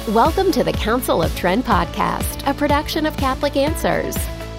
Welcome to the Council of Trent podcast, a production of Catholic Answers.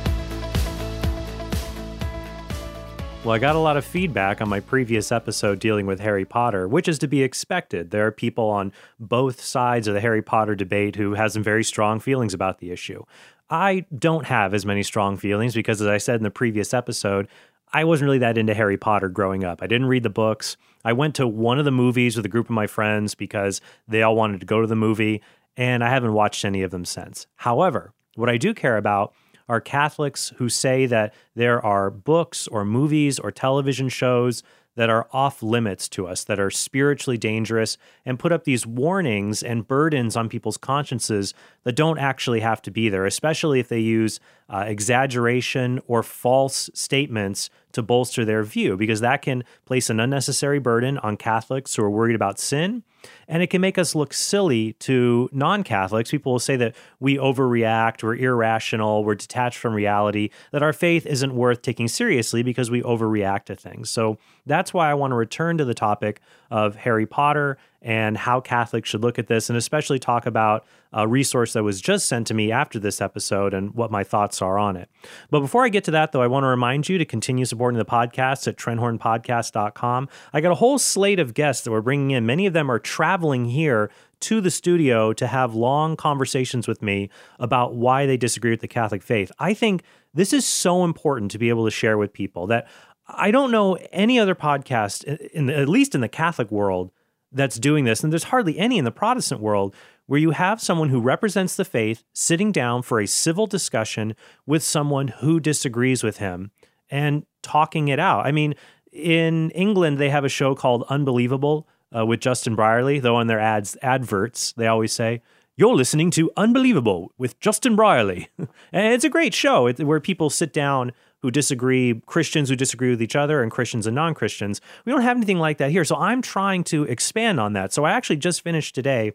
Well, I got a lot of feedback on my previous episode dealing with Harry Potter, which is to be expected. There are people on both sides of the Harry Potter debate who have some very strong feelings about the issue. I don't have as many strong feelings because, as I said in the previous episode, I wasn't really that into Harry Potter growing up. I didn't read the books. I went to one of the movies with a group of my friends because they all wanted to go to the movie, and I haven't watched any of them since. However, what I do care about are Catholics who say that there are books or movies or television shows that are off limits to us, that are spiritually dangerous, and put up these warnings and burdens on people's consciences that don't actually have to be there, especially if they use exaggeration or false statements to bolster their view, because that can place an unnecessary burden on Catholics who are worried about sin, and it can make us look silly to non-Catholics. People will say that we overreact, we're irrational, we're detached from reality, that our faith isn't worth taking seriously because we overreact to things. So that's why I want to return to the topic of Harry Potter and how Catholics should look at this, and especially talk about a resource that was just sent to me after this episode and what my thoughts are on it. But before I get to that, though, I want to remind you to continue supporting the podcast at TrentHornPodcast.com. I got a whole slate of guests that we're bringing in. Many of them are traveling here to the studio to have long conversations with me about why they disagree with the Catholic faith. I think this is so important to be able to share with people that I don't know any other podcast, at least in the Catholic world, that's doing this, and there's hardly any in the Protestant world, where you have someone who represents the faith sitting down for a civil discussion with someone who disagrees with him and talking it out. I mean, in England, they have a show called Unbelievable with Justin Brierley, though on their adverts, they always say, "You're listening to Unbelievable with Justin Brierley." And it's a great show where people sit down who disagree, Christians who disagree with each other, and Christians and non-Christians. We don't have anything like that here, so I'm trying to expand on that. So I actually just finished today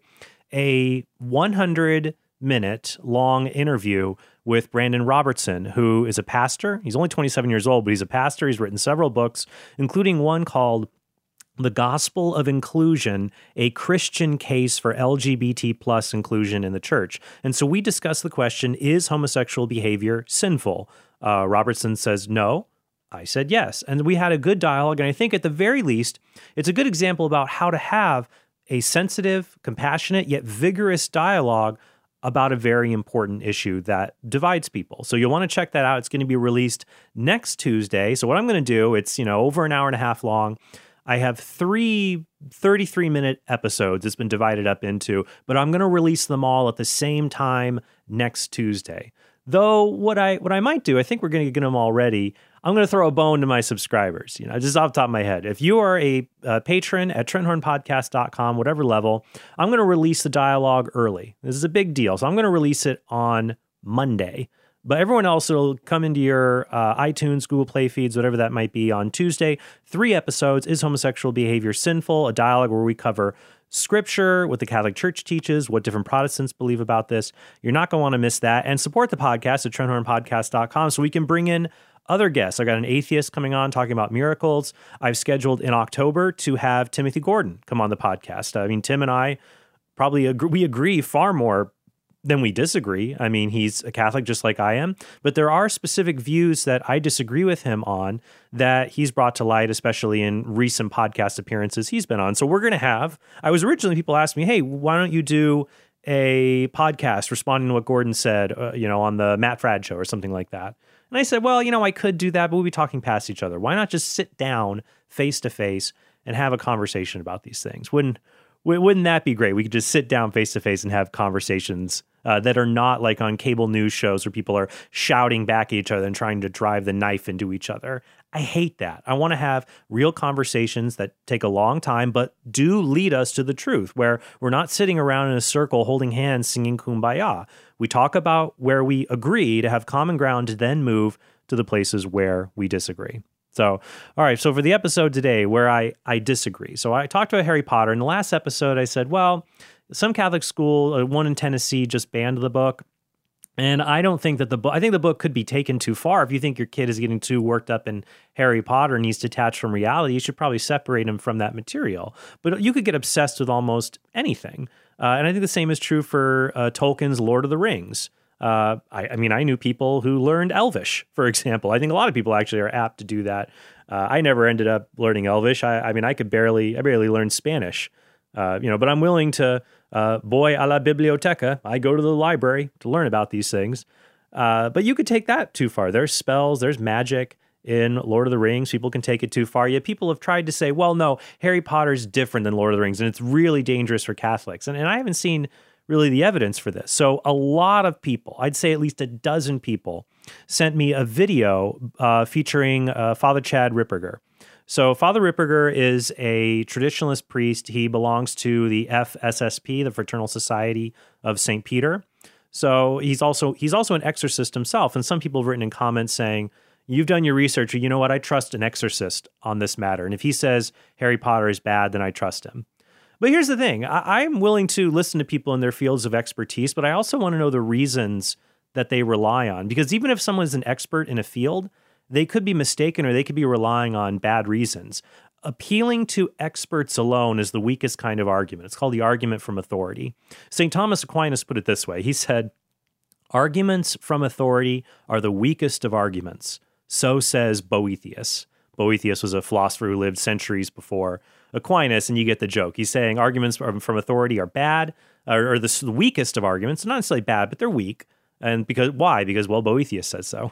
a 100-minute long interview with Brandon Robertson, who is a pastor. He's only 27 years old, but he's a pastor. He's written several books, including one called The Gospel of Inclusion, a Christian Case for LGBT plus inclusion in the church. And so we discuss the question, is homosexual behavior sinful? Robertson says no. I said yes. And we had a good dialogue. And I think at the very least, it's a good example about how to have a sensitive, compassionate, yet vigorous dialogue about a very important issue that divides people. So you'll want to check that out. It's going to be released next Tuesday. So what I'm going to do, it's, over an hour and a half long. I have 3 33-minute episodes it's been divided up into, but I'm going to release them all at the same time next Tuesday. Though what I might do, I think we're going to get them all ready. I'm going to throw a bone to my subscribers, just off the top of my head. If you are a patron at TrentHornPodcast.com, whatever level, I'm going to release the dialogue early. This is a big deal. So I'm going to release it on Monday. But everyone else, it'll come into your iTunes, Google Play feeds, whatever that might be, on Tuesday. 3 episodes, Is Homosexual Behavior Sinful? A dialogue where we cover Scripture, what the Catholic Church teaches, what different Protestants believe about this. You're not going to want to miss that. And support the podcast at TrentHornPodcast.com so we can bring in other guests. I got an atheist coming on talking about miracles. I've scheduled in October to have Timothy Gordon come on the podcast. I mean, Tim and I probably agree far more than we disagree. I mean, he's a Catholic just like I am, but there are specific views that I disagree with him on that he's brought to light, especially in recent podcast appearances he's been on. So we're going to have, people asked me, hey, why don't you do a podcast responding to what Gordon said, on the Matt Fradd show or something like that. And I said, well, I could do that, but we'll be talking past each other. Why not just sit down face to face and have a conversation about these things? Wouldn't that be great? We could just sit down face to face and have conversations that are not like on cable news shows where people are shouting back at each other and trying to drive the knife into each other. I hate that. I want to have real conversations that take a long time, but do lead us to the truth, where we're not sitting around in a circle holding hands singing Kumbaya. We talk about where we agree to have common ground to then move to the places where we disagree. So, all right. So for the episode today where I disagree. So I talked about Harry Potter. In the last episode, I said, well, some Catholic school, one in Tennessee, just banned the book. And I don't think that I think the book could be taken too far. If you think your kid is getting too worked up in Harry Potter and needs to detach from reality, you should probably separate him from that material. But you could get obsessed with almost anything. And I think the same is true for Tolkien's Lord of the Rings. I mean, I knew people who learned Elvish, for example. I think a lot of people actually are apt to do that. I never ended up learning Elvish. I mean, I barely learned Spanish, but I'm willing to, voy a la biblioteca. I go to the library to learn about these things. But you could take that too far. There's spells, there's magic in Lord of the Rings. People can take it too far. Yet people have tried to say, well, no, Harry Potter's different than Lord of the Rings, and it's really dangerous for Catholics. And I haven't seen really the evidence for this. So a lot of people, I'd say at least a dozen people, sent me a video featuring Father Chad Ripperger. So Father Ripperger is a traditionalist priest. He belongs to the FSSP, the Fraternal Society of St. Peter. So he's also an exorcist himself. And some people have written in comments saying, you've done your research, or you know what, I trust an exorcist on this matter. And if he says Harry Potter is bad, then I trust him. But here's the thing. I'm willing to listen to people in their fields of expertise, but I also want to know the reasons that they rely on. Because even if someone's an expert in a field, they could be mistaken or they could be relying on bad reasons. Appealing to experts alone is the weakest kind of argument. It's called the argument from authority. St. Thomas Aquinas put it this way. He said, arguments from authority are the weakest of arguments. So says Boethius. Boethius was a philosopher who lived centuries before Aquinas, and you get the joke. He's saying arguments from authority are bad, or the weakest of arguments. Not necessarily bad, but they're weak. And why? Because, well, Boethius says so.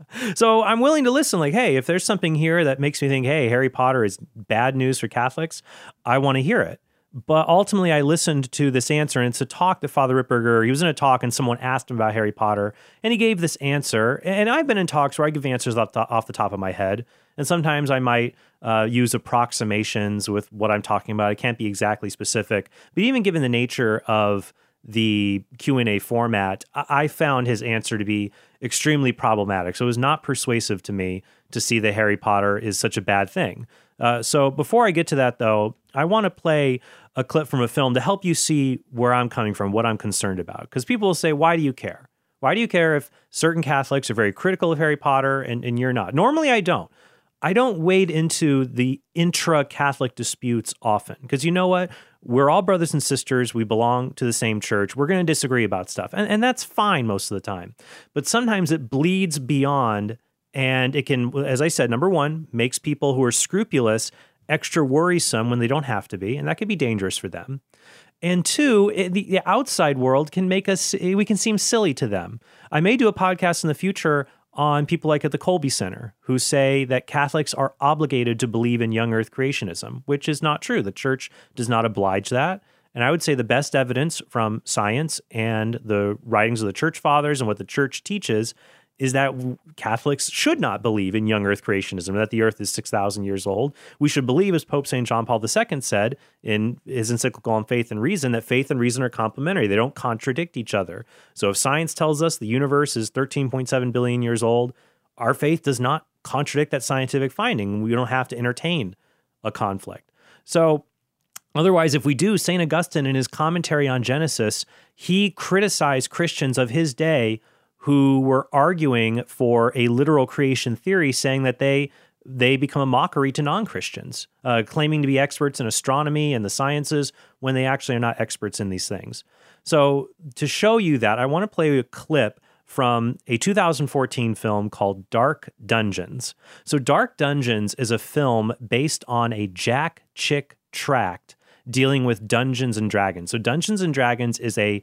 So I'm willing to listen, like, hey, if there's something here that makes me think, hey, Harry Potter is bad news for Catholics, I want to hear it. But ultimately, I listened to this answer, and it's a talk that Father Ripperger, he was in a talk, and someone asked him about Harry Potter, and he gave this answer. And I've been in talks where I give answers off the top of my head, and sometimes I might use approximations with what I'm talking about. I can't be exactly specific. But even given the nature of the Q&A format, I found his answer to be extremely problematic. So it was not persuasive to me to see that Harry Potter is such a bad thing. So before I get to that, though, I want to play a clip from a film to help you see where I'm coming from, what I'm concerned about. Because people will say, why do you care? Why do you care if certain Catholics are very critical of Harry Potter and you're not? Normally, I don't. I don't wade into the intra-Catholic disputes often. Because you know what? We're all brothers and sisters. We belong to the same church. We're going to disagree about stuff. And that's fine most of the time. But sometimes it bleeds beyond, and it can, as I said, number one, makes people who are scrupulous extra worrisome when they don't have to be, and that can be dangerous for them. And two, the outside world can we can seem silly to them. I may do a podcast in the future on people like at the Colby Center who say that Catholics are obligated to believe in young earth creationism, which is not true. The church does not oblige that. And I would say the best evidence from science and the writings of the church fathers and what the church teaches is that Catholics should not believe in young earth creationism, that the earth is 6,000 years old. We should believe, as Pope St. John Paul II said in his encyclical on faith and reason, that faith and reason are complementary. They don't contradict each other. So if science tells us the universe is 13.7 billion years old, our faith does not contradict that scientific finding. We don't have to entertain a conflict. So otherwise, if we do, St. Augustine in his commentary on Genesis, he criticized Christians of his day who were arguing for a literal creation theory, saying that they become a mockery to non-Christians, claiming to be experts in astronomy and the sciences when they actually are not experts in these things. So to show you that, I want to play a clip from a 2014 film called Dark Dungeons. So Dark Dungeons is a film based on a Jack Chick tract dealing with Dungeons and Dragons. So Dungeons and Dragons is a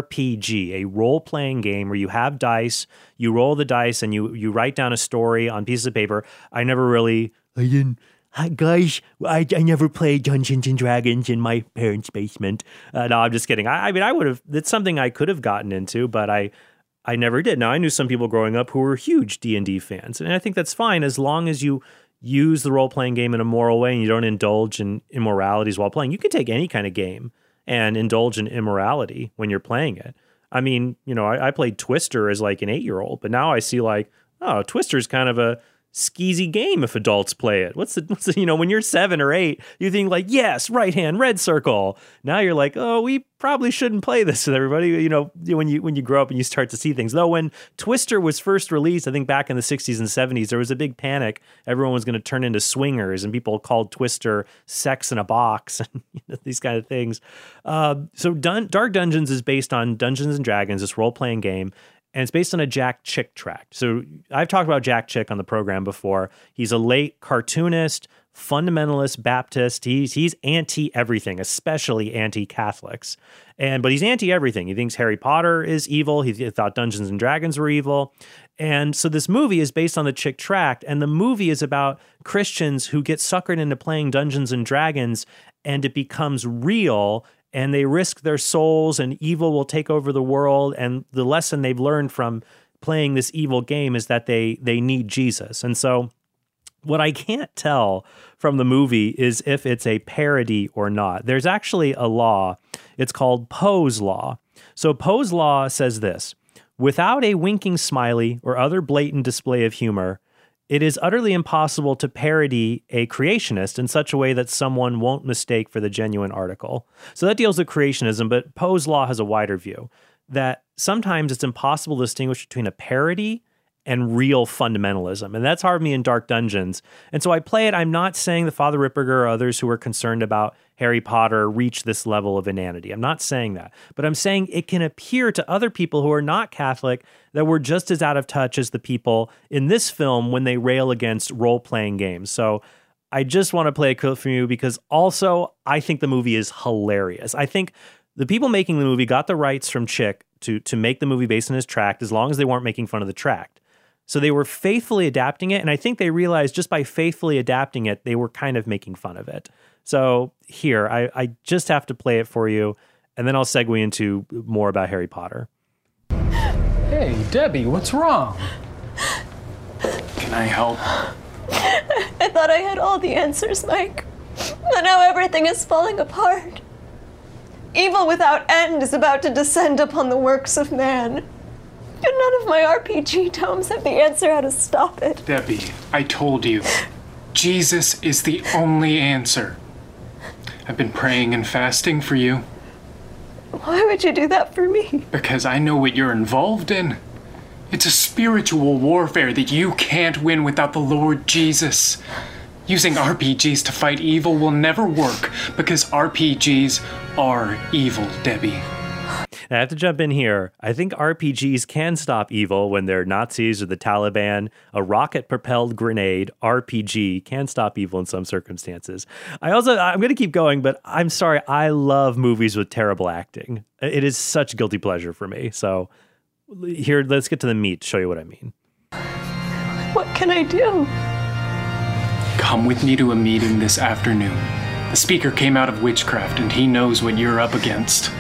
RPG, a role-playing game where you have dice, you roll the dice, and you write down a story on pieces of paper. I never played Dungeons and Dragons in my parents' basement. No, I'm just kidding. I mean, I would have. It's something I could have gotten into, but I never did. Now, I knew some people growing up who were huge D&D fans, and I think that's fine as long as you use the role-playing game in a moral way and you don't indulge in immoralities while playing. You can take any kind of game and indulge in immorality when you're playing it. I mean, I played Twister as like an 8-year-old, but now I see like, oh, Twister's kind of skeezy game if adults play it. What's the when you're 7 or 8, you think like, yes, right hand, red circle. Now you're like, oh, we probably shouldn't play this with everybody. When you grow up and you start to see things. Though when Twister was first released, I think back in the 60s and 70s, there was a big panic. Everyone was going to turn into swingers, and people called Twister sex in a box and these kind of things. So Dark Dungeons is based on Dungeons and Dragons, this role-playing game. And it's based on a Jack Chick tract. So I've talked about Jack Chick on the program before. He's a late cartoonist, fundamentalist Baptist. He's anti-everything, especially anti-Catholics. But he's anti-everything. He thinks Harry Potter is evil. He thought Dungeons and Dragons were evil. And so this movie is based on the Chick tract. And the movie is about Christians who get suckered into playing Dungeons and Dragons, and it becomes real, and they risk their souls, and evil will take over the world. And the lesson they've learned from playing this evil game is that they need Jesus. And so what I can't tell from the movie is if it's a parody or not. There's actually a law. It's called Poe's Law. So Poe's Law says this: without a winking smiley or other blatant display of humor, it is utterly impossible to parody a creationist in such a way that someone won't mistake for the genuine article. So that deals with creationism, but Poe's Law has a wider view, that sometimes it's impossible to distinguish between a parody and real fundamentalism. And that's hard for me in Dark Dungeons. And so I play it. I'm not saying that Father Ripperger or others who are concerned about Harry Potter reach this level of inanity. I'm not saying that. But I'm saying it can appear to other people who are not Catholic that we're just as out of touch as the people in this film when they rail against role-playing games. So I just want to play a clip from you because also I think the movie is hilarious. I think the people making the movie got the rights from Chick to make the movie based on his tract as long as they weren't making fun of the tract. So they were faithfully adapting it, and I think they realized just by faithfully adapting it, they were kind of making fun of it. So here, I just have to play it for you, and then I'll segue into more about Harry Potter. Hey, Debbie, what's wrong? Can I help? I thought I had all the answers, Mike. But now everything is falling apart. Evil without end is about to descend upon the works of man. And none of my RPG tomes have the answer how to stop it. Debbie, I told you. Jesus is the only answer. I've been praying and fasting for you. Why would you do that for me? Because I know what you're involved in. It's a spiritual warfare that you can't win without the Lord Jesus. Using RPGs to fight evil will never work because RPGs are evil, Debbie. I have to jump in here. I think RPGs can stop evil when they're Nazis or the Taliban. A rocket-propelled grenade, RPG, can stop evil in some circumstances. I'm going to keep going, but I'm sorry. I love movies with terrible acting. It is such guilty pleasure for me. So here, let's get to the meat to show you what I mean. What can I do? Come with me to a meeting this afternoon. The speaker came out of witchcraft, and he knows what you're up against.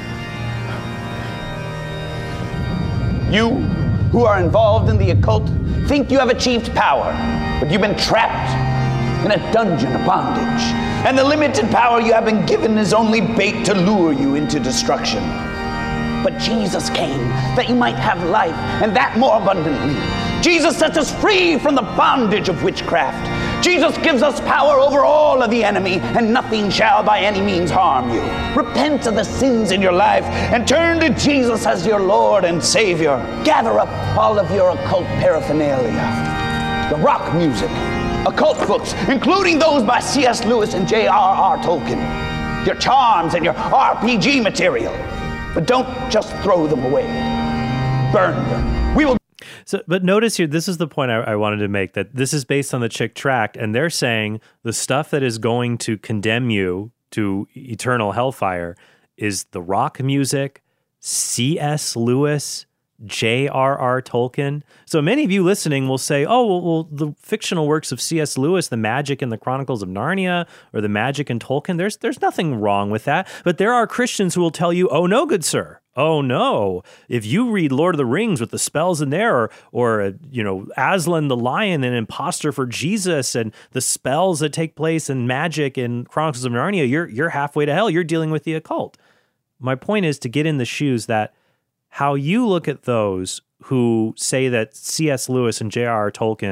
You, who are involved in the occult, think you have achieved power, but you've been trapped in a dungeon of bondage. And the limited power you have been given is only bait to lure you into destruction. But Jesus came that you might have life, and that more abundantly. Jesus sets us free from the bondage of witchcraft. Jesus gives us power over all of the enemy, and nothing shall by any means harm you. Repent of the sins in your life and turn to Jesus as your Lord and Savior. Gather up all of your occult paraphernalia, the rock music, occult books, including those by C.S. Lewis and J.R.R. Tolkien, your charms and your RPG material. But don't just throw them away. Burn them. We will. So, but notice here, this is the point I wanted to make, that this is based on the Chick tract, and they're saying the stuff that is going to condemn you to eternal hellfire is the rock music, C.S. Lewis, J.R.R. Tolkien. So many of you listening will say, oh, well, the fictional works of C.S. Lewis, the magic in the Chronicles of Narnia, or the magic in Tolkien, there's nothing wrong with that. But there are Christians who will tell you, oh, no, good sir. Oh, no. If you read Lord of the Rings with the spells in there, or Aslan the Lion, an imposter for Jesus, and the spells that take place in magic in Chronicles of Narnia, you're halfway to hell. You're dealing with the occult. My point is to get in the shoes that how you look at those who say that C.S. Lewis and J.R.R. Tolkien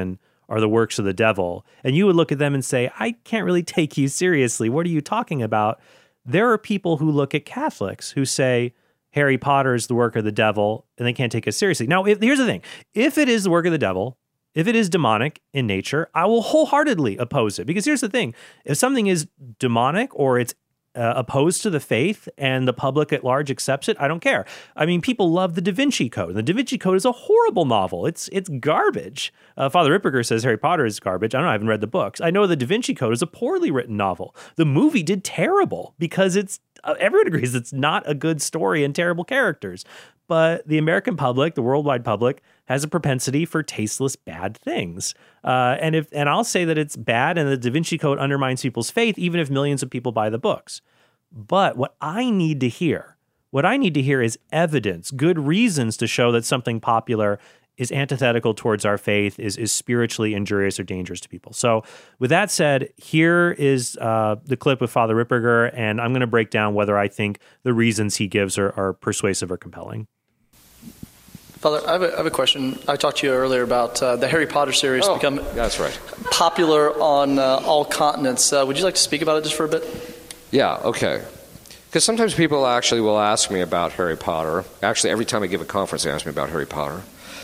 are the works of the devil. And you would look at them and say, I can't really take you seriously. What are you talking about? There are people who look at Catholics who say Harry Potter is the work of the devil, and they can't take us seriously. Now, here's the thing. If it is the work of the devil, if it is demonic in nature, I will wholeheartedly oppose it. Because here's the thing. If something is demonic or it's opposed to the faith and the public at large accepts it, I don't care. I mean, people love The Da Vinci Code. The Da Vinci Code is a horrible novel. It's garbage. Father Ripperger says Harry Potter is garbage. I don't know. I haven't read the books. I know The Da Vinci Code is a poorly written novel. The movie did terrible because everyone agrees it's not a good story and terrible characters. But the American public, the worldwide public, has a propensity for tasteless bad things. And I'll say that it's bad and the Da Vinci Code undermines people's faith, even if millions of people buy the books. But what I need to hear is evidence, good reasons to show that something popular is antithetical towards our faith, is spiritually injurious or dangerous to people. So with that said, here is the clip with Father Ripperger, and I'm going to break down whether I think the reasons he gives are persuasive or compelling. Father, I have a question. I talked to you earlier about the Harry Potter series become that's right. popular on all continents. Would you like to speak about it just for a bit? Yeah, okay. Because sometimes people actually will ask me about Harry Potter. Actually, every time I give a conference, they ask me about Harry Potter.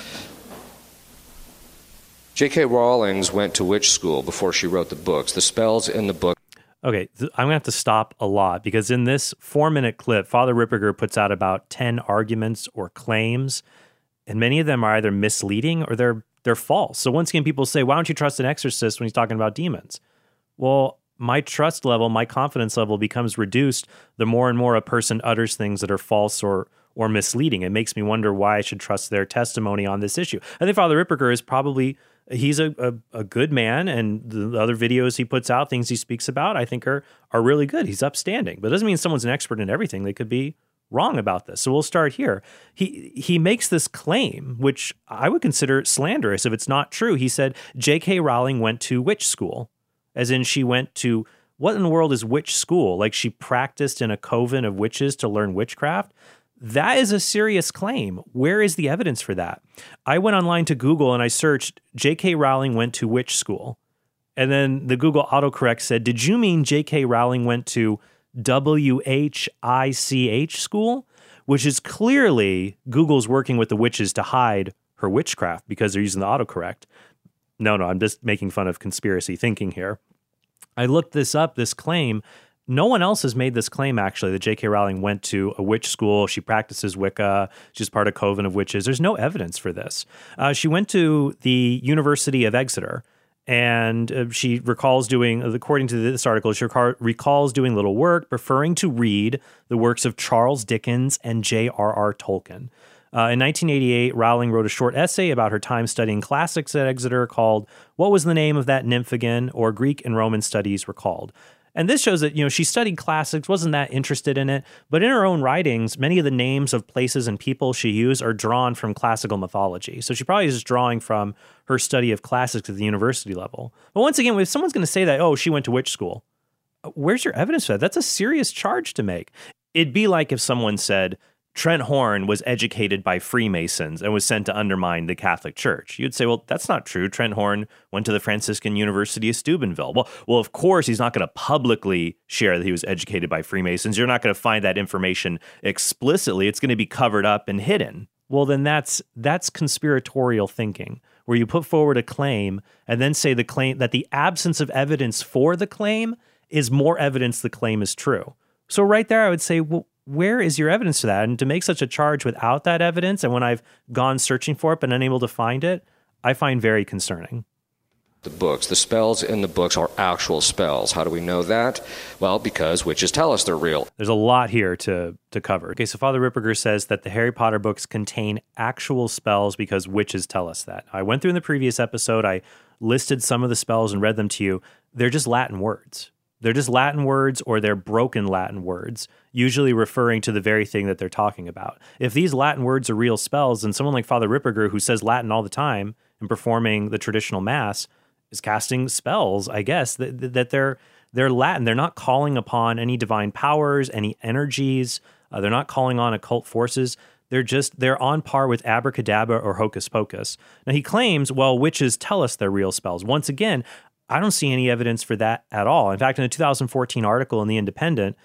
J.K. Rowling went to which school before she wrote the books? The spells in the book. Okay, I'm going to have to stop a lot because in this 4-minute clip, Father Ripperger puts out about 10 arguments or claims, and many of them are either misleading or they're false. So once again, people say, why don't you trust an exorcist when he's talking about demons? Well, my trust level, my confidence level becomes reduced the more and more a person utters things that are false or misleading. It makes me wonder why I should trust their testimony on this issue. I think Father Ripperger is probably, he's a good man, and the other videos he puts out, things he speaks about, I think are really good. He's upstanding. But it doesn't mean someone's an expert in everything. They could be wrong about this. So we'll start here. He makes this claim, which I would consider slanderous if it's not true. He said J.K. Rowling went to witch school, as in she went to, what in the world is witch school? Like she practiced in a coven of witches to learn witchcraft? That is a serious claim. Where is the evidence for that? I went online to Google and I searched J.K. Rowling went to witch school. And then the Google autocorrect said, did you mean J.K. Rowling went to WHICH school? Which is clearly Google's working with the witches to hide her witchcraft because they're using the autocorrect. No, I'm just making fun of conspiracy thinking here. I looked this up, this claim. No one else has made this claim, actually, that J.K. Rowling went to a witch school. She practices Wicca. She's part of Coven of Witches. There's no evidence for this. She went to the University of Exeter, and she recalls doing, according to this article, she recalls doing little work, preferring to read the works of Charles Dickens and J.R.R. Tolkien. In 1988, Rowling wrote a short essay about her time studying classics at Exeter called What Was the Name of That Nymph Again? Or Greek and Roman Studies Recalled. And this shows that, she studied classics, wasn't that interested in it, but in her own writings, many of the names of places and people she used are drawn from classical mythology. So she probably is just drawing from her study of classics at the university level. But once again, if someone's going to say that, oh, she went to witch school, where's your evidence for that? That's a serious charge to make. It'd be like if someone said, Trent Horn was educated by Freemasons and was sent to undermine the Catholic Church. You'd say, well, that's not true. Trent Horn went to the Franciscan University of Steubenville. Well, of course, he's not going to publicly share that he was educated by Freemasons. You're not going to find that information explicitly. It's going to be covered up and hidden. Well, then that's conspiratorial thinking, where you put forward a claim and then say the claim that the absence of evidence for the claim is more evidence the claim is true. So right there, I would say, well, where is your evidence to that? And to make such a charge without that evidence, and when I've gone searching for it but unable to find it, I find very concerning. The books, the spells in the books are actual spells. How do we know that? Well, because witches tell us they're real. There's a lot here to cover. Okay, so Father Ripperger says that the Harry Potter books contain actual spells because witches tell us that. I went through in the previous episode, I listed some of the spells and read them to you. They're just Latin words. They're just Latin words, or they're broken Latin words, usually referring to the very thing that they're talking about. If these Latin words are real spells, then someone like Father Ripperger, who says Latin all the time and performing the traditional Mass, is casting spells, I guess, that they're Latin. They're not calling upon any divine powers, any energies. They're not calling on occult forces. They're on par with abracadabra or hocus pocus. Now, he claims, well, witches tell us their real spells. Once again, I don't see any evidence for that at all. In fact, in a 2014 article in The Independent,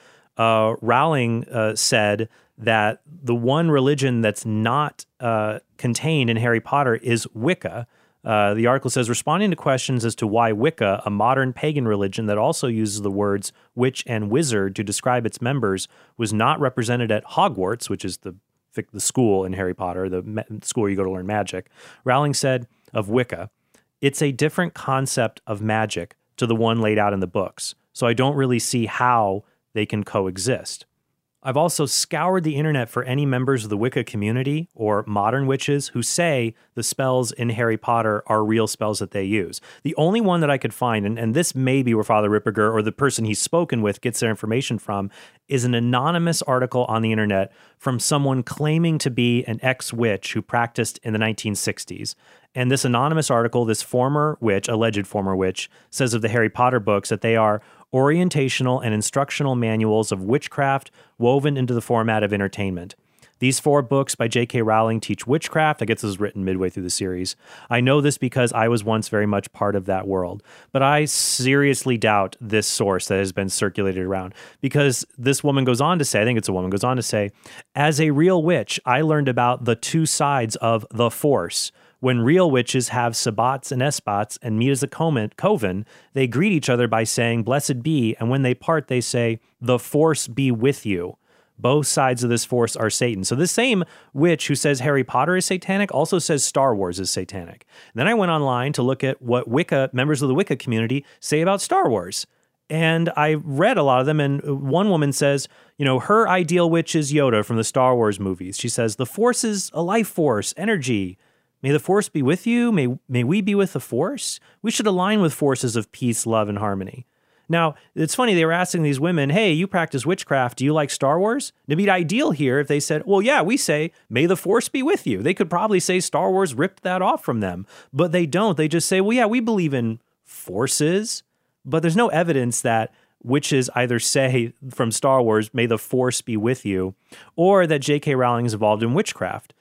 Rowling said that the one religion that's not contained in Harry Potter is Wicca. The article says, responding to questions as to why Wicca, a modern pagan religion that also uses the words witch and wizard to describe its members, was not represented at Hogwarts, which is the school in Harry Potter, the school you go to learn magic, Rowling said of Wicca, it's a different concept of magic to the one laid out in the books, so I don't really see how they can coexist. I've also scoured the internet for any members of the Wicca community or modern witches who say the spells in Harry Potter are real spells that they use. The only one that I could find, and this may be where Father Ripperger or the person he's spoken with gets their information from, is an anonymous article on the internet from someone claiming to be an ex-witch who practiced in the 1960s. And this anonymous article, this former witch, alleged former witch, says of the Harry Potter books that they are orientational and instructional manuals of witchcraft woven into the format of entertainment. These 4 books by J.K. Rowling teach witchcraft. I guess this was written midway through the series. I know this because I was once very much part of that world. But I seriously doubt this source that has been circulated around, because this woman goes on to say, I think it's a woman, goes on to say, as a real witch, I learned about the 2 sides of the Force. When real witches have sabbats and esbats and meet as a coven, they greet each other by saying, blessed be, and when they part, they say, the Force be with you. Both sides of this force are Satan. So this same witch who says Harry Potter is satanic also says Star Wars is satanic. And then I went online to look at what members of the Wicca community say about Star Wars. And I read a lot of them, and one woman says, her ideal witch is Yoda from the Star Wars movies. She says, the Force is a life force, energy. May the Force be with you. May we be with the Force. We should align with forces of peace, love, and harmony. Now, it's funny, they were asking these women, hey, you practice witchcraft. Do you like Star Wars? It'd be ideal here if they said, well, yeah, we say, may the Force be with you. They could probably say Star Wars ripped that off from them. But they don't. They just say, well, yeah, we believe in forces. But there's no evidence that witches either say from Star Wars, may the Force be with you, or that J.K. Rowling is involved in witchcraft.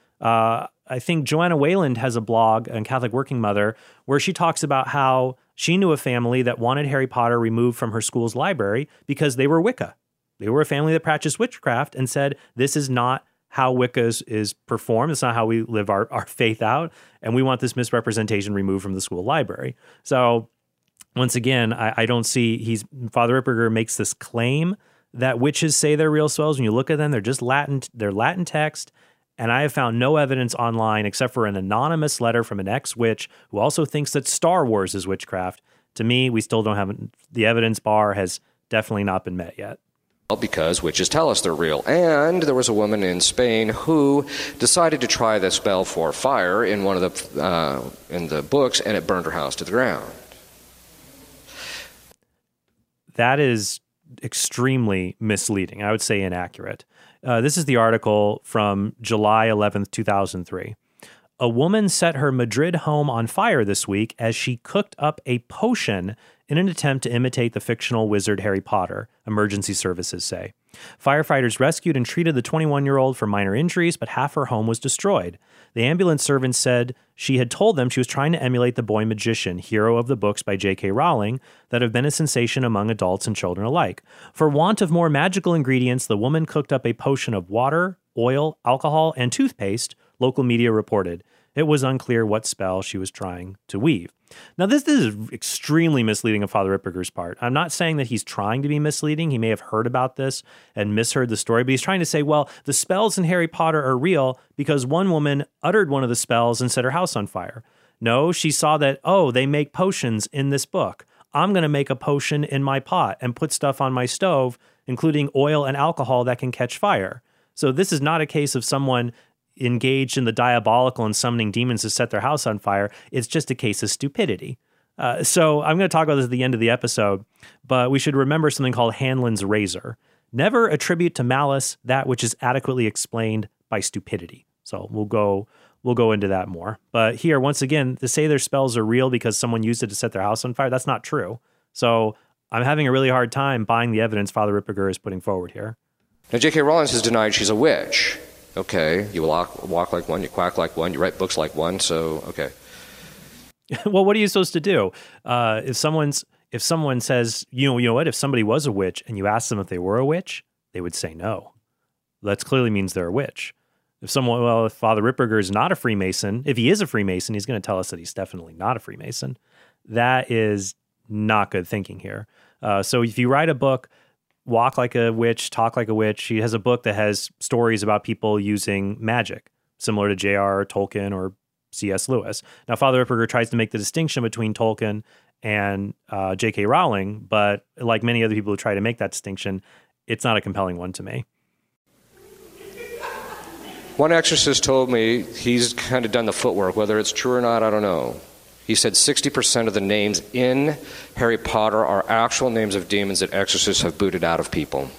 I think Joanna Wayland has a blog on Catholic Working Mother where she talks about how she knew a family that wanted Harry Potter removed from her school's library because they were Wicca. They were a family that practiced witchcraft and said, this is not how Wicca is performed. It's not how we live our faith out. And we want this misrepresentation removed from the school library. So once again, I don't see, Father Ripperger makes this claim that witches say they're real spells. When you look at them, they're just they're Latin text. And I have found no evidence online except for an anonymous letter from an ex-witch who also thinks that Star Wars is witchcraft. To me, we still don't have the evidence bar has definitely not been met yet. Because witches tell us they're real. And there was a woman in Spain who decided to try the spell for fire in one of in the books, and it burned her house to the ground. That is extremely misleading. I would say inaccurate. This is the article from July 11th, 2003. A woman set her Madrid home on fire this week as she cooked up a potion in an attempt to imitate the fictional wizard Harry Potter, emergency services say. Firefighters rescued and treated the 21-year-old for minor injuries, but half her home was destroyed. The ambulance servant said she had told them she was trying to emulate the boy magician, hero of the books by J.K. Rowling, that have been a sensation among adults and children alike. For want of more magical ingredients, the woman cooked up a potion of water, oil, alcohol, and toothpaste, local media reported. It was unclear what spell she was trying to weave. Now, this is extremely misleading of Father Ripperger's part. I'm not saying that he's trying to be misleading. He may have heard about this and misheard the story, but he's trying to say, well, the spells in Harry Potter are real because one woman uttered one of the spells and set her house on fire. No, she saw that, they make potions in this book. I'm going to make a potion in my pot and put stuff on my stove, including oil and alcohol that can catch fire. So this is not a case of someone engaged in the diabolical and summoning demons to set their house on fire. It's just a case of stupidity. So I'm going to talk about this at the end of the episode, but we should remember something called Hanlon's razor. Never attribute to malice that which is adequately explained by stupidity. So we'll go into that more. But here, once again, to say their spells are real because someone used it to set their house on fire, that's not true. So I'm having a really hard time buying the evidence Father Ripperger is putting forward here. Now, J.K. Rowling has denied she's a witch. Okay, you walk like one, you quack like one, you write books like one, so, okay. Well, what are you supposed to do? If someone says, you know what, if somebody was a witch and you ask them if they were a witch, they would say no. That clearly means they're a witch. If Father Ripperger is not a Freemason, if he is a Freemason, he's going to tell us that he's definitely not a Freemason. That is not good thinking here. So if you write a book, walk like a witch, talk like a witch, he has a book that has stories about people using magic, similar to J.R. Tolkien or C.S. Lewis. Now, Father Ripperger tries to make the distinction between Tolkien and J.K. Rowling, but like many other people who try to make that distinction, it's not a compelling one to me. One exorcist told me he's kind of done the footwork. Whether it's true or not, I don't know. He said 60% of the names in Harry Potter are actual names of demons that exorcists have booted out of people.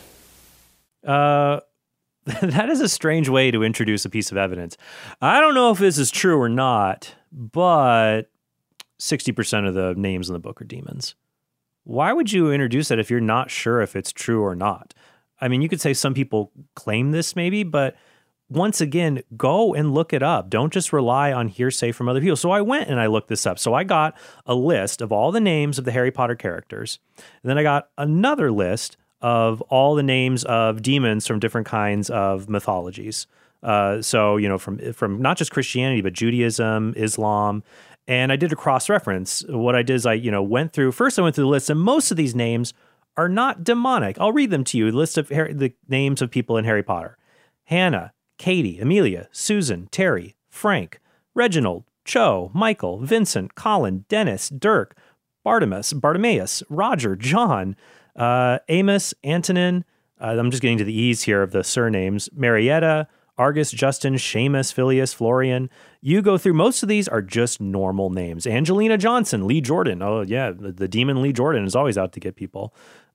That is a strange way to introduce a piece of evidence. I don't know if this is true or not, but 60% of the names in the book are demons. Why would you introduce that if you're not sure if it's true or not? I mean, you could say some people claim this maybe, but once again, go and look it up. Don't just rely on hearsay from other people. So I went and I looked this up. So I got a list of all the names of the Harry Potter characters. And then I got another list of all the names of demons from different kinds of mythologies. So, you know, from not just Christianity, but Judaism, Islam. And I did a cross-reference. What I did is I went through the list, and most of these names are not demonic. I'll read them to you. A list of the names of people in Harry Potter. Hannah, Katie, Amelia, Susan, Terry, Frank, Reginald, Cho, Michael, Vincent, Colin, Dennis, Dirk, Bartimaeus, Roger, John, Amos, Antonin. I'm just getting to the E's here of the surnames. Marietta, Argus, Justin, Seamus, Phileas, Florian. You go through, most of these are just normal names. Angelina Johnson, Lee Jordan. Oh, yeah, the demon Lee Jordan is always out to get people.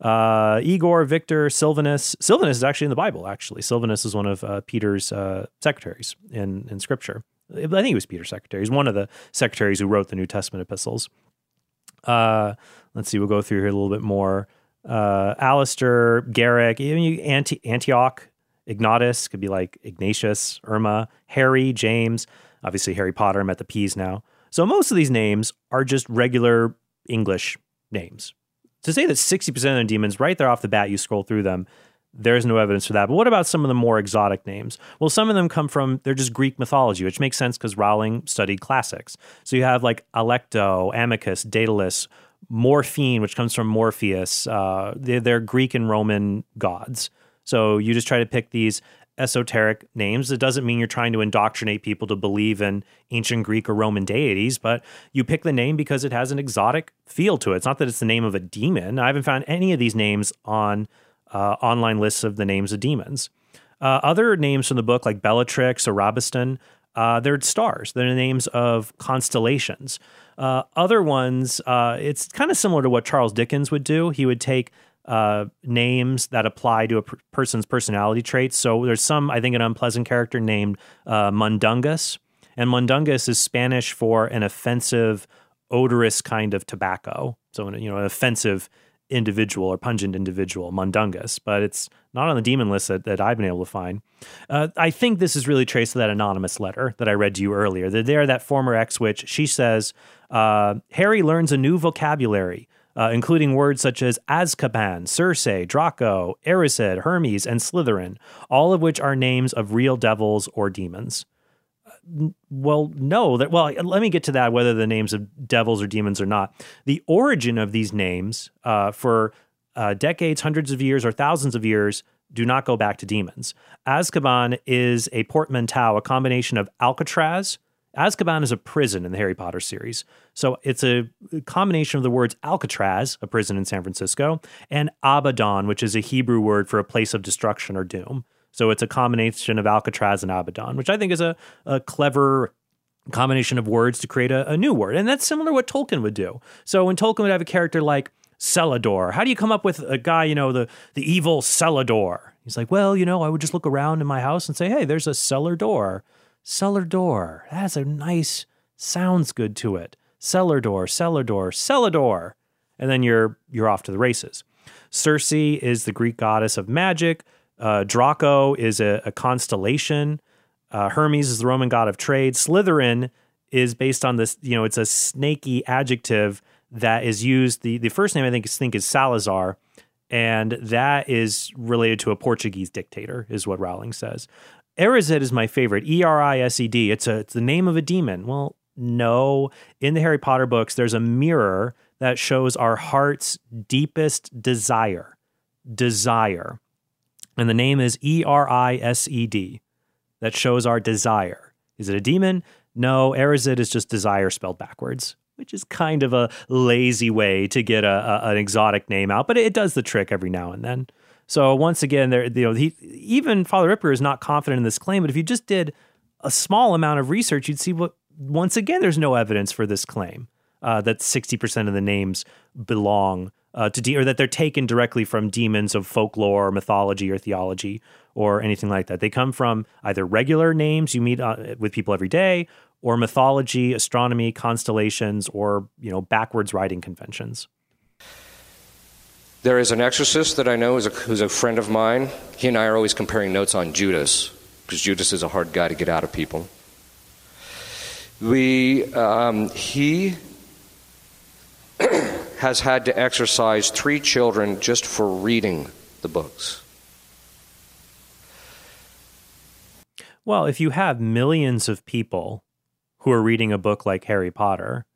Igor, Victor, Sylvanus. Sylvanus is actually in the Bible, actually. Sylvanus is one of Peter's secretaries in Scripture. I think he was Peter's secretary. He's one of the secretaries who wrote the New Testament epistles. Let's see, we'll go through here a little bit more. Alistair, Garrick, Antioch, Ignatius, could be like Ignatius, Irma, Harry, James, obviously Harry Potter, I'm at the P's now. So most of these names are just regular English names. To say that 60% of the demons, right there off the bat, you scroll through them, there's no evidence for that. But what about some of the more exotic names? Well, some of them they're just Greek mythology, which makes sense because Rowling studied classics. So you have like Alecto, Amicus, Daedalus, Morphine, which comes from Morpheus. They're Greek and Roman gods. So you just try to pick these esoteric names. It doesn't mean you're trying to indoctrinate people to believe in ancient Greek or Roman deities, but you pick the name because it has an exotic feel to it. It's not that it's the name of a demon. I haven't found any of these names on online lists of the names of demons. Other names from the book, like Bellatrix or Rabaston, they're stars. They're the names of constellations. Other ones, it's kind of similar to what Charles Dickens would do. He would take names that apply to a person's personality traits. So there's an unpleasant character named Mundungus. And Mundungus is Spanish for an offensive, odorous kind of tobacco. So, an offensive individual or pungent individual, Mundungus. But it's not on the demon list that I've been able to find. I think this is really traced to that anonymous letter that I read to you earlier. That former ex-witch, she says, Harry learns a new vocabulary, including words such as Azkaban, Circe, Draco, Erised, Hermes, and Slytherin, all of which are names of real devils or demons. Let me get to that, whether the names of devils or demons or not. The origin of these names for decades, hundreds of years, or thousands of years do not go back to demons. Azkaban is a portmanteau, a combination of Alcatraz. Azkaban is a prison in the Harry Potter series. So it's a combination of the words Alcatraz, a prison in San Francisco, and Abaddon, which is a Hebrew word for a place of destruction or doom. So it's a combination of Alcatraz and Abaddon, which I think is a clever combination of words to create a new word. And that's similar to what Tolkien would do. So when Tolkien would have a character like Celador, how do you come up with a guy, the evil Celador? He's like, well, I would just look around in my house and say, hey, there's a cellar door. Cellar door. That has a nice, sounds good to it. Cellar door, cellar door, cellar door. And then you're off to the races. Circe is the Greek goddess of magic. Draco is a constellation. Hermes is the Roman god of trade. Slytherin is based on this, it's a snaky adjective that is used. The first name I think is Salazar, and that is related to a Portuguese dictator, is what Rowling says. Erised is my favorite, Erised. It's the name of a demon. Well, no. In the Harry Potter books, there's a mirror that shows our heart's deepest desire. And the name is Erised. That shows our desire. Is it a demon? No, Erised is just desire spelled backwards, which is kind of a lazy way to get an exotic name out, but it does the trick every now and then. So once again, even Father Ripper is not confident in this claim, but if you just did a small amount of research, you'd see once again, there's no evidence for this claim that 60% of the names belong or that they're taken directly from demons of folklore or mythology or theology or anything like that. They come from either regular names you meet with people every day, or mythology, astronomy, constellations, or backwards writing conventions. There is an exorcist that I know who's a friend of mine. He and I are always comparing notes on Judas, because Judas is a hard guy to get out of people. He has had to exorcise 3 children just for reading the books. Well, if you have millions of people who are reading a book like Harry Potter,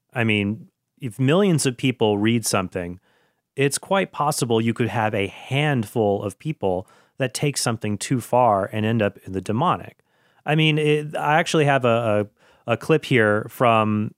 if millions of people read something, it's quite possible you could have a handful of people that take something too far and end up in the demonic. I actually have a clip here from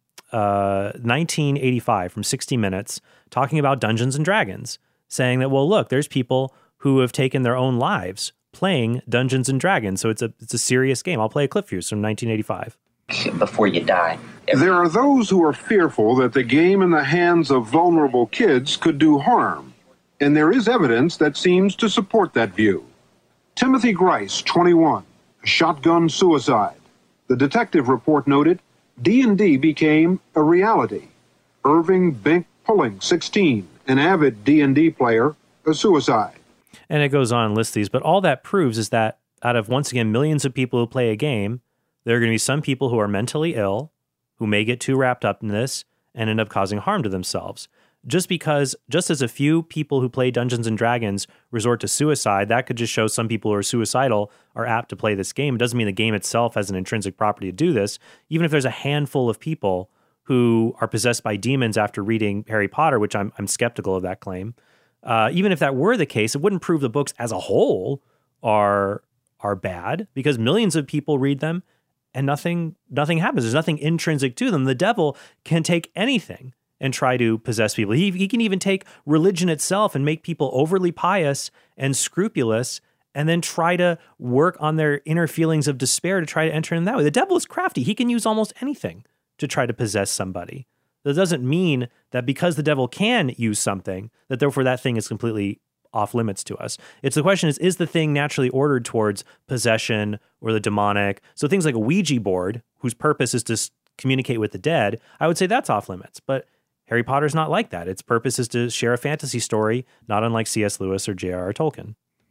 1985 from 60 Minutes talking about Dungeons and Dragons, saying that, well, look, there's people who have taken their own lives playing Dungeons and Dragons. So it's a serious game. I'll play a clip for you from 1985. Before you die. There are those who are fearful that the game in the hands of vulnerable kids could do harm, and there is evidence that seems to support that view. Timothy Grice, 21, a shotgun suicide. The detective report noted D&D became a reality. Irving Bink Pulling, 16, an avid D&D player, a suicide. And it goes on and lists these, but all that proves is that out of, once again, millions of people who play a game, there are going to be some people who are mentally ill, who may get too wrapped up in this and end up causing harm to themselves. Just as a few people who play Dungeons and Dragons resort to suicide, that could just show some people who are suicidal are apt to play this game. It doesn't mean the game itself has an intrinsic property to do this. Even if there's a handful of people who are possessed by demons after reading Harry Potter, which I'm skeptical of that claim, even if that were the case, it wouldn't prove the books as a whole are bad, because millions of people read them and nothing happens. There's nothing intrinsic to them. The devil can take anything and try to possess people. He can even take religion itself and make people overly pious and scrupulous and then try to work on their inner feelings of despair to try to enter in that way. The devil is crafty. He can use almost anything to try to possess somebody. That doesn't mean that because the devil can use something, that therefore that thing is completely off limits to us. The question is the thing naturally ordered towards possession or the demonic? So things like a Ouija board, whose purpose is to communicate with the dead, I would say that's off limits. But Harry Potter's not like that. Its purpose is to share a fantasy story, not unlike C.S. Lewis or J.R.R. Tolkien.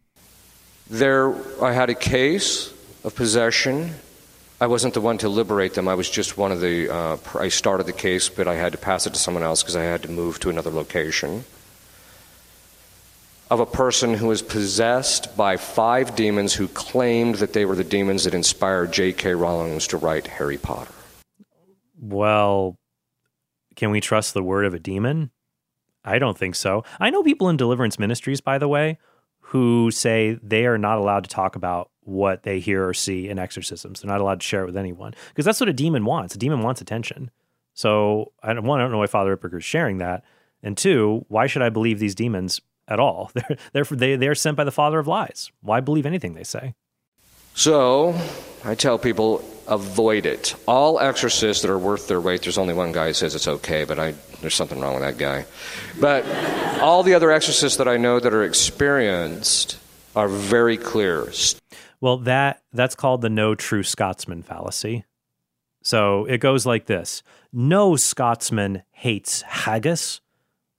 I had a case of possession. I wasn't the one to liberate them. I was just one of I started the case, but I had to pass it to someone else because I had to move to another location. Of a person who was possessed by 5 demons who claimed that they were the demons that inspired J.K. Rowling to write Harry Potter. Well, can we trust the word of a demon? I don't think so. I know people in deliverance ministries, by the way, who say they are not allowed to talk about what they hear or see in exorcisms. They're not allowed to share it with anyone because that's what a demon wants. A demon wants attention. So I don't know why Father Ripperger is sharing that. And 2, why should I believe these demons at all? They're sent by the father of lies. Why believe anything they say? So I tell people, avoid it. All exorcists that are worth their weight, there's only one guy who says it's okay, but there's something wrong with that guy. But all the other exorcists that I know that are experienced are very clear. Well, that's called the no true Scotsman fallacy. So it goes like this. No Scotsman hates haggis.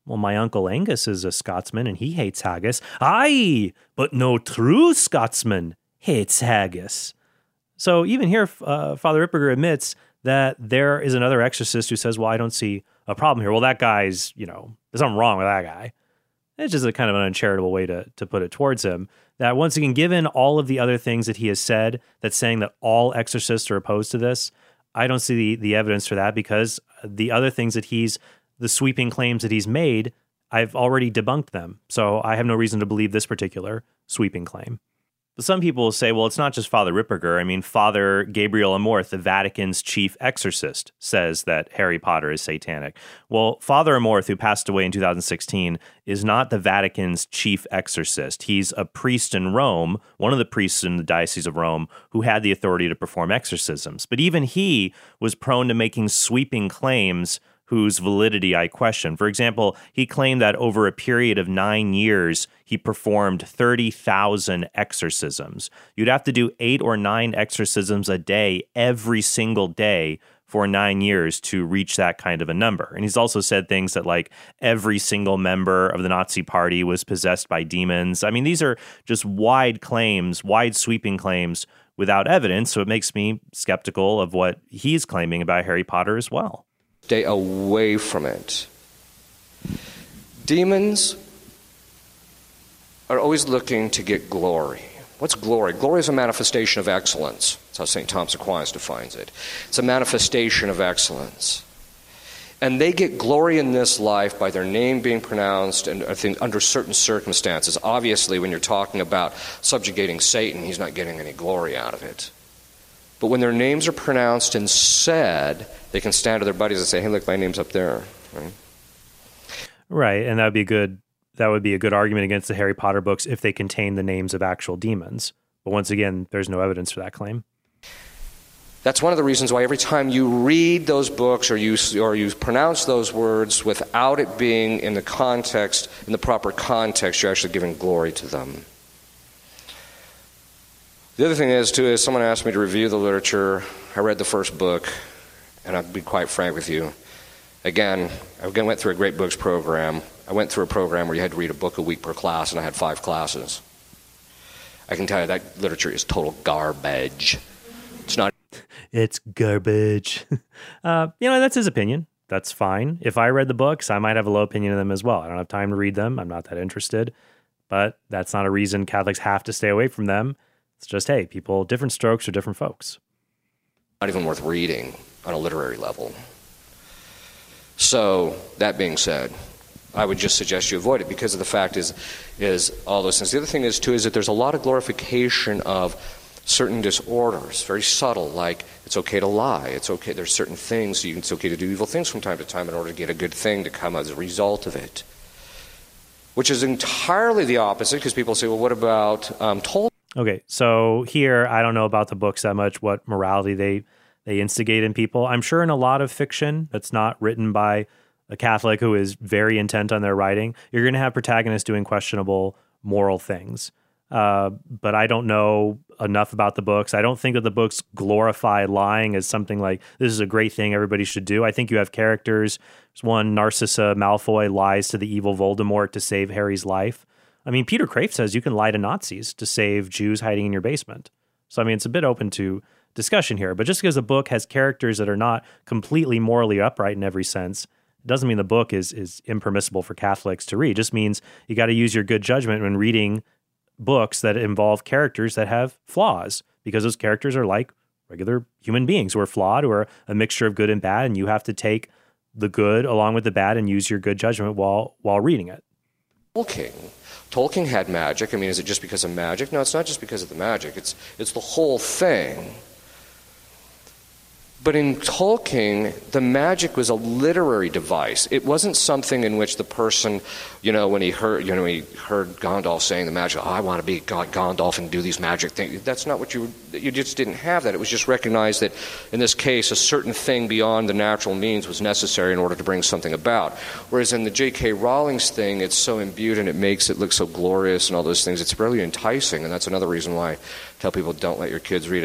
Well, my Uncle Angus is a Scotsman and he hates haggis. Aye, but no true Scotsman hates haggis. So even here, Father Ripperger admits that there is another exorcist who says, well, I don't see a problem here. Well, that guy's, there's something wrong with that guy. It's just a kind of an uncharitable way to put it towards him. That once again, given all of the other things that he has said, that's saying that all exorcists are opposed to this, I don't see the evidence for that, because the other things that the sweeping claims that he's made, I've already debunked them. So I have no reason to believe this particular sweeping claim. But some people will say, well, it's not just Father Ripperger. I mean, Father Gabriel Amorth, the Vatican's chief exorcist, says that Harry Potter is satanic. Well, Father Amorth, who passed away in 2016, is not the Vatican's chief exorcist. He's a priest in Rome, one of the priests in the Diocese of Rome, who had the authority to perform exorcisms. But even he was prone to making sweeping claims whose validity I question. For example, he claimed that over a period of 9 years, he performed 30,000 exorcisms. You'd have to do 8 or 9 exorcisms a day, every single day, for 9 years to reach that kind of a number. And he's also said things that, like, every single member of the Nazi Party was possessed by demons. I mean, these are just wide claims, wide sweeping claims without evidence, so it makes me skeptical of what he's claiming about Harry Potter as well. Stay away from it. Demons are always looking to get glory. What's glory? Glory is a manifestation of excellence. That's how St. Thomas Aquinas defines it. It's a manifestation of excellence. And they get glory in this life by their name being pronounced and I think under certain circumstances. Obviously, when you're talking about subjugating Satan, he's not getting any glory out of it. But when their names are pronounced and said, they can stand to their buddies and say, hey, look, my name's up there. Right, and that would be a good argument against the Harry Potter books if they contain the names of actual demons. But once again, there's no evidence for that claim. That's one of the reasons why every time you read those books or you pronounce those words without it being in the context, in the proper context, you're actually giving glory to them. The other thing is, too, is someone asked me to review the literature. I read the first book, and I'll be quite frank with you. Again, I went through a great books program. I went through a program where you had to read a book a week per class, and I had 5 classes. I can tell you that literature is total garbage. It's not. It's garbage. That's his opinion. That's fine. If I read the books, I might have a low opinion of them as well. I don't have time to read them. I'm not that interested. But that's not a reason Catholics have to stay away from them. It's just, hey, people, different strokes for different folks. Not even worth reading on a literary level. So, that being said, I would just suggest you avoid it because of the fact is all those things. The other thing is, too, is that there's a lot of glorification of certain disorders, very subtle, like it's okay to lie, it's okay, there's certain things, it's okay to do evil things from time to time in order to get a good thing to come as a result of it. Which is entirely the opposite, because people say, well, what about Tolkien? Okay, so here, I don't know about the books that much, what morality they instigate in people. I'm sure in a lot of fiction that's not written by a Catholic who is very intent on their writing, you're going to have protagonists doing questionable moral things. But I don't know enough about the books. I don't think that the books glorify lying as something like, this is a great thing everybody should do. I think you have characters. There's one, Narcissa Malfoy lies to the evil Voldemort to save Harry's life. I mean, Peter Kraft says you can lie to Nazis to save Jews hiding in your basement. So, I mean, it's a bit open to discussion here. But just because a book has characters that are not completely morally upright in every sense, it doesn't mean the book is impermissible for Catholics to read. It just means you got to use your good judgment when reading books that involve characters that have flaws, because those characters are like regular human beings who are flawed, who are a mixture of good and bad, and you have to take the good along with the bad and use your good judgment while reading it. Tolkien had magic. I mean, is it just because of magic? No, it's not just because of the magic. It's the whole thing. But in Tolkien, the magic was a literary device. It wasn't something in which the person, when he heard Gandalf saying the magic, I want to be Gandalf and do these magic things. That's not what you just didn't have that. It was just recognized that in this case, a certain thing beyond the natural means was necessary in order to bring something about. Whereas in the J.K. Rowling's thing, it's so imbued and it makes it look so glorious and all those things. It's really enticing, and that's another reason why I tell people don't let your kids read it.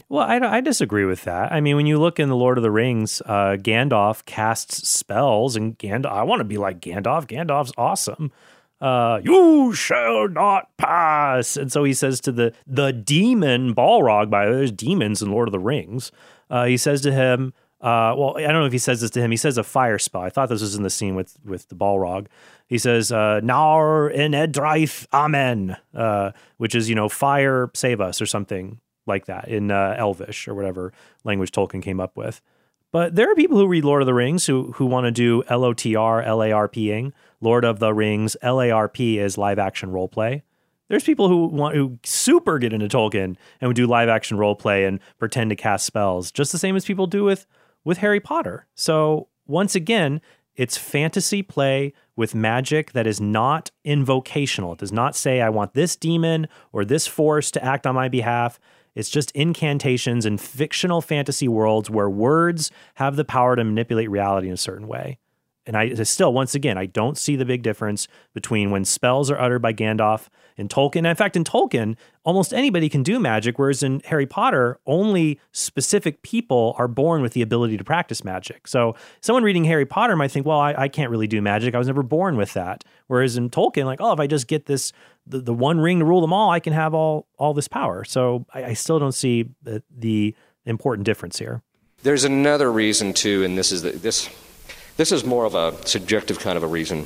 Well, I disagree with that. I mean, when you look in The Lord of the Rings, Gandalf casts spells, and I want to be like Gandalf. Gandalf's awesome. You shall not pass. And so he says to the demon Balrog, by the way, there's demons in Lord of the Rings. He says to him, well, I don't know if he says this to him. He says a fire spell. I thought this was in the scene with the Balrog. He says, Nar in Edraith, amen, which is, fire, save us, or something like that in Elvish or whatever language Tolkien came up with. But there are people who read Lord of the Rings who want to do LOTR, LARPing. Lord of the Rings, LARP is live action role play. There's people who super get into Tolkien and would do live action role play and pretend to cast spells, just the same as people do with Harry Potter. So once again, it's fantasy play with magic that is not invocational. It does not say, I want this demon or this force to act on my behalf. It's just incantations in fictional fantasy worlds where words have the power to manipulate reality in a certain way. And once again, I don't see the big difference between when spells are uttered by Gandalf in Tolkien. In fact, in Tolkien, almost anybody can do magic, whereas in Harry Potter, only specific people are born with the ability to practice magic. So someone reading Harry Potter might think, well, I can't really do magic. I was never born with that. Whereas in Tolkien, like, if I just get the one ring to rule them all, I can have all this power. So I still don't see the important difference here. There's another reason too, and this is more of a subjective kind of a reason.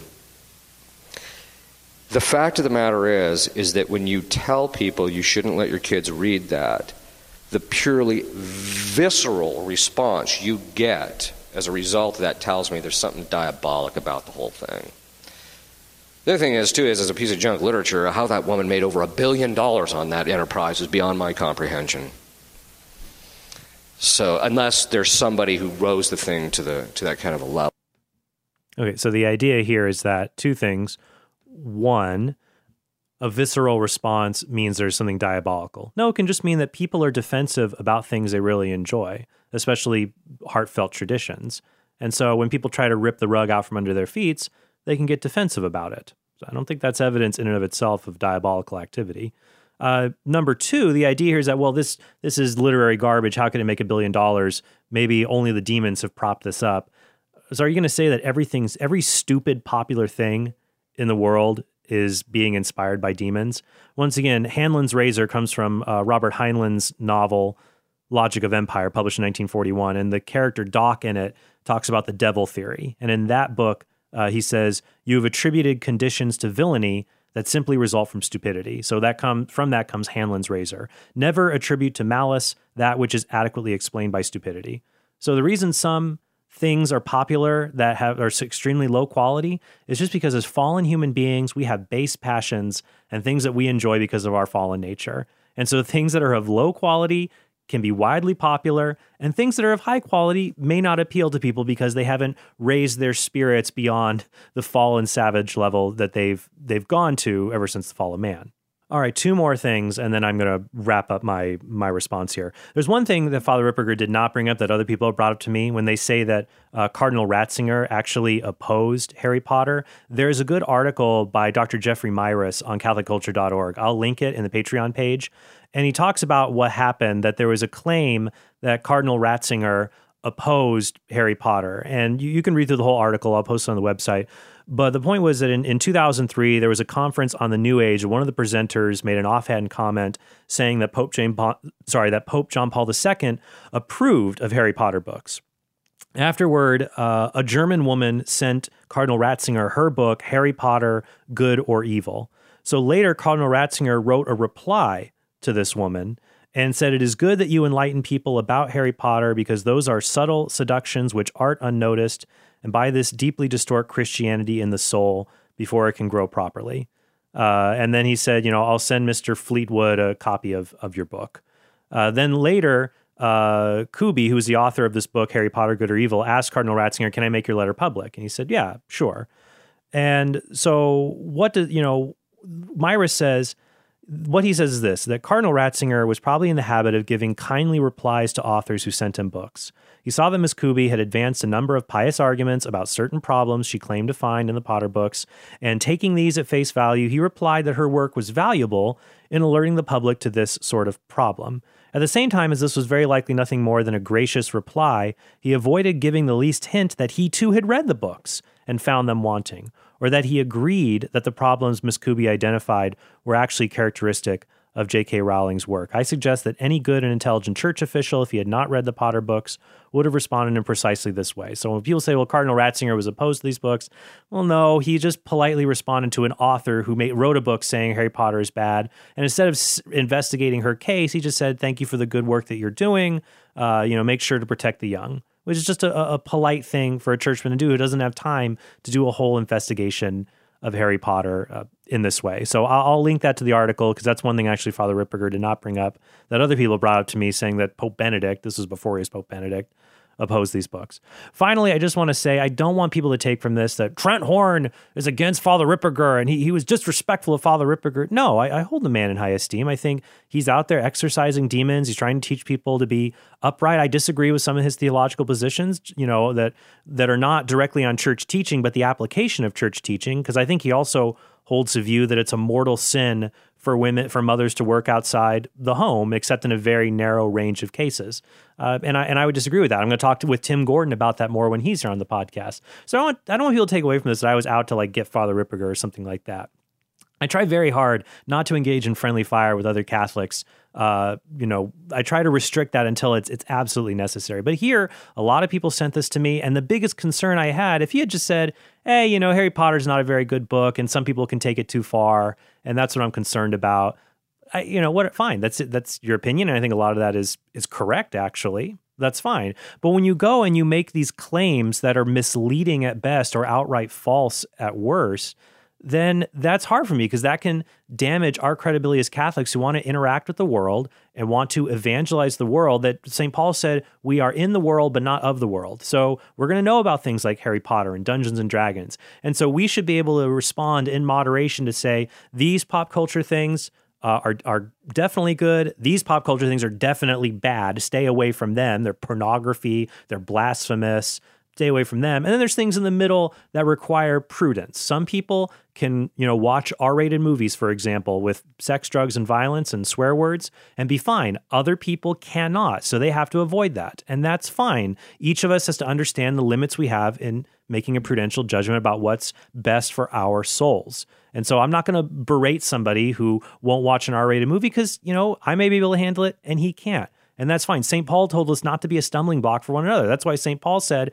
The fact of the matter is that when you tell people you shouldn't let your kids read that, the purely visceral response you get as a result of that tells me there's something diabolic about the whole thing. The other thing is, too, is as a piece of junk literature, how that woman made over $1 billion on that enterprise is beyond my comprehension. So unless there's somebody who rose the thing to that kind of a level. Okay, so the idea here is that two things. One, a visceral response means there's something diabolical. No, it can just mean that people are defensive about things they really enjoy, especially heartfelt traditions. And so when people try to rip the rug out from under their feet, they can get defensive about it. So I don't think that's evidence in and of itself of diabolical activity. Number two, the idea here is that, well, this is literary garbage. How can it make $1 billion? Maybe only the demons have propped this up. So are you going to say that every stupid popular thing in the world is being inspired by demons? Once again, Hanlon's Razor comes from Robert Heinlein's novel, Logic of Empire, published in 1941. And the character Doc in it talks about the devil theory. And in that book, he says, you have attributed conditions to villainy that simply result from stupidity. So from that comes Hanlon's Razor. Never attribute to malice that which is adequately explained by stupidity. So the reason some things are popular that are extremely low quality is just because as fallen human beings, we have base passions and things that we enjoy because of our fallen nature. And so things that are of low quality can be widely popular, and things that are of high quality may not appeal to people because they haven't raised their spirits beyond the fallen savage level that they've gone to ever since the fall of man. All right, two more things, and then I'm going to wrap up my response here. There's one thing that Father Ripperger did not bring up that other people have brought up to me when they say that Cardinal Ratzinger actually opposed Harry Potter. There's a good article by Dr. Jeffrey Myris on CatholicCulture.org. I'll link it in the Patreon page. And he talks about what happened, that there was a claim that Cardinal Ratzinger opposed Harry Potter. And you can read through the whole article. I'll post it on the website. But the point was that in 2003, there was a conference on the New Age. One of the presenters made an offhand comment saying that Pope John Paul II approved of Harry Potter books. Afterward, a German woman sent Cardinal Ratzinger her book, Harry Potter, Good or Evil. So later, Cardinal Ratzinger wrote a reply to this woman and said, it is good that you enlighten people about Harry Potter because those are subtle seductions which art unnoticed, and by this deeply distort Christianity in the soul before it can grow properly. And then he said, I'll send Mr. Fleetwood a copy of your book. Then later, Kubi, who's the author of this book, Harry Potter, Good or Evil, asked Cardinal Ratzinger, can I make your letter public? And he said, yeah, sure. And so Myris says, what he says is this, that Cardinal Ratzinger was probably in the habit of giving kindly replies to authors who sent him books. He saw that Miss Kuby had advanced a number of pious arguments about certain problems she claimed to find in the Potter books, and taking these at face value, he replied that her work was valuable in alerting the public to this sort of problem. At the same time as this was very likely nothing more than a gracious reply, he avoided giving the least hint that he too had read the books and found them wanting, or that he agreed that the problems Miss Kuby identified were actually characteristic of J.K. Rowling's work. I suggest that any good and intelligent church official, if he had not read the Potter books, would have responded in precisely this way. So when people say, well, Cardinal Ratzinger was opposed to these books, well, no, he just politely responded to an author who wrote a book saying Harry Potter is bad. And instead of investigating her case, he just said, thank you for the good work that you're doing. Make sure to protect the young, which is just a polite thing for a churchman to do who doesn't have time to do a whole investigation of Harry Potter in this way. So I'll link that to the article, because that's one thing actually Father Ripperger did not bring up that other people brought up to me, saying that Pope Benedict, this was before he was Pope Benedict, opposed these books. Finally, I just want to say, I don't want people to take from this that Trent Horn is against Father Ripperger and he was disrespectful of Father Ripperger. No, I hold the man in high esteem. I think he's out there exorcising demons. He's trying to teach people to be upright. I disagree with some of his theological positions, that are not directly on church teaching, but the application of church teaching, because I think he also holds the view that it's a mortal sin for mothers to work outside the home, except in a very narrow range of cases. And I would disagree with that. I'm going to talk with Tim Gordon about that more when he's here on the podcast. So I don't want people to take away from this that I was out to get Father Ripperger or something like that. I try very hard not to engage in friendly fire with other Catholics. I try to restrict that until it's absolutely necessary. But here, a lot of people sent this to me, and the biggest concern I had, if he had just said, hey, Harry Potter's not a very good book, and some people can take it too far, and that's what I'm concerned about. Fine, that's your opinion, and I think a lot of that is correct, actually. That's fine. But when you go and you make these claims that are misleading at best or outright false at worst, then that's hard for me, because that can damage our credibility as Catholics who want to interact with the world and want to evangelize the world. That St. Paul said, we are in the world, but not of the world. So we're going to know about things like Harry Potter and Dungeons and Dragons. And so we should be able to respond in moderation to say, these pop culture things are definitely good. These pop culture things are definitely bad. Stay away from them. They're pornography. They're blasphemous. Stay away from them. And then there's things in the middle that require prudence. Some people can, watch R-rated movies, for example, with sex, drugs, and violence and swear words and be fine. Other people cannot, so they have to avoid that. And that's fine. Each of us has to understand the limits we have in making a prudential judgment about what's best for our souls. And so I'm not going to berate somebody who won't watch an R-rated movie because, I may be able to handle it and he can't. And that's fine. St. Paul told us not to be a stumbling block for one another. That's why St. Paul said,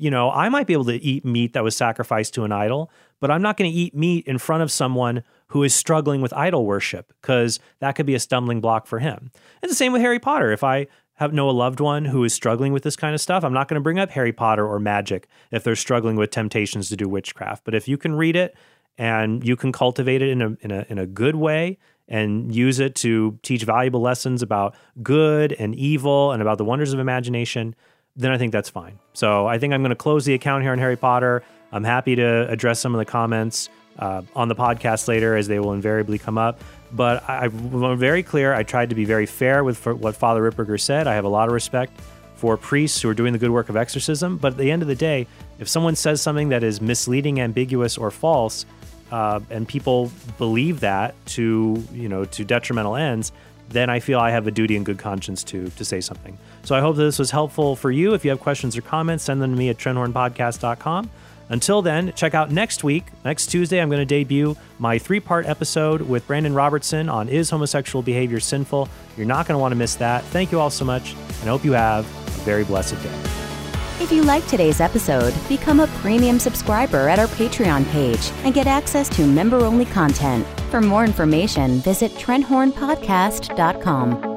I might be able to eat meat that was sacrificed to an idol, but I'm not going to eat meat in front of someone who is struggling with idol worship, because that could be a stumbling block for him. And the same with Harry Potter. If I know a loved one who is struggling with this kind of stuff, I'm not going to bring up Harry Potter or magic if they're struggling with temptations to do witchcraft. But if you can read it and you can cultivate it in a good way, and use it to teach valuable lessons about good and evil and about the wonders of imagination, then I think that's fine. So I think I'm going to close the account here on Harry Potter. I'm happy to address some of the comments on the podcast later, as they will invariably come up. But I'm very clear. I tried to be very fair with what Father Ripperger said. I have a lot of respect for priests who are doing the good work of exorcism. But at the end of the day, if someone says something that is misleading, ambiguous, or false, and people believe that to detrimental ends, then I feel I have a duty and good conscience to say something. So I hope this was helpful for you. If you have questions or comments, send them to me at TrentHornPodcast.com. Until then, check out next Tuesday, I'm going to debut my 3-part episode with Brandon Robertson on Is Homosexual Behavior Sinful? You're not going to want to miss that. Thank you all so much, and I hope you have a very blessed day. If you liked today's episode, become a premium subscriber at our Patreon page and get access to member-only content. For more information, visit TrentHornPodcast.com.